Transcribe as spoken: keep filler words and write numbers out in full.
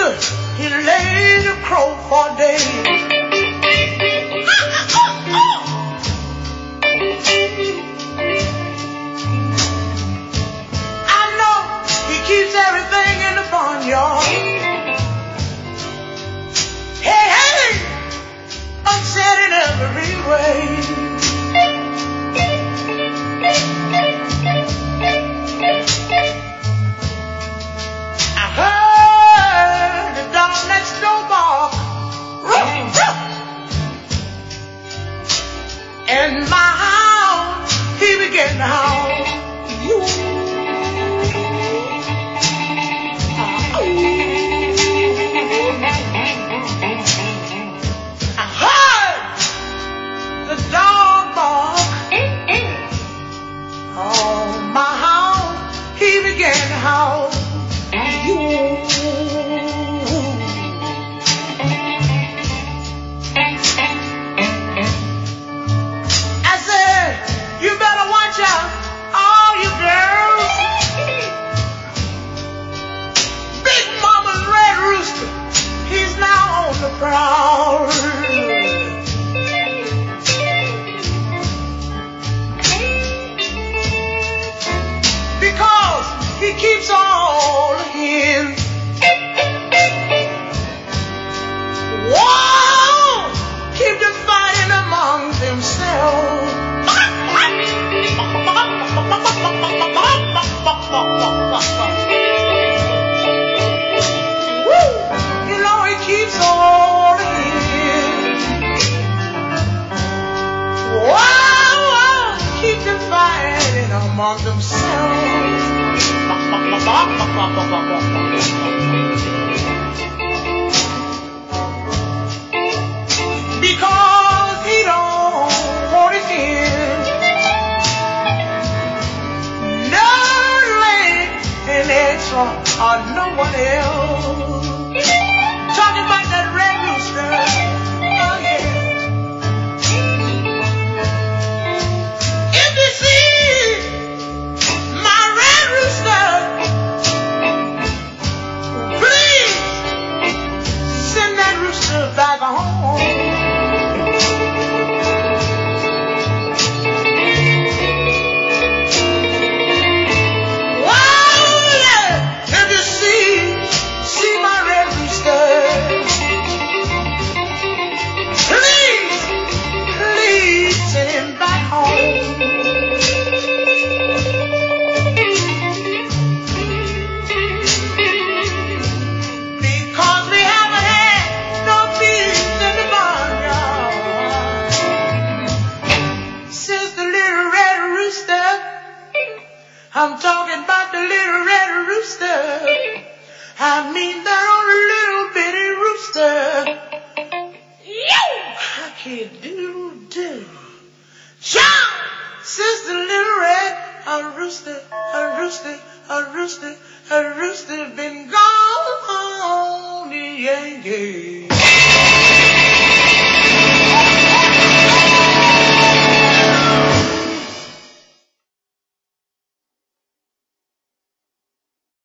he laid a crow for days. Keeps everything in the barnyard. Hey, hey, upset in every way. I heard the dog next door bark, ruff, ruff. And my hound, he began to howl. Dog bark. Oh, my hound, he began to howl. I said, you better watch out, all you girls. Big Mama's red rooster, he's now on the prowl. He keeps all the hens. Whoa! Keep them fighting among themselves. Woo! You know he keeps all the hens. Whoa! Keep them fighting among themselves. Because he don't want his end. No land and extra or no one else. Talking about that red rooster. Oh yeah. If you see my red rooster, send that rooster back home. Well, if you see, see my red rooster, please, please send him back home. I'm talking about the little red rooster. I mean that old little bitty rooster. Yo! I can't do, do. Shout! Sister little red, a rooster, a rooster, a rooster, a rooster been gone, yeah, yeah.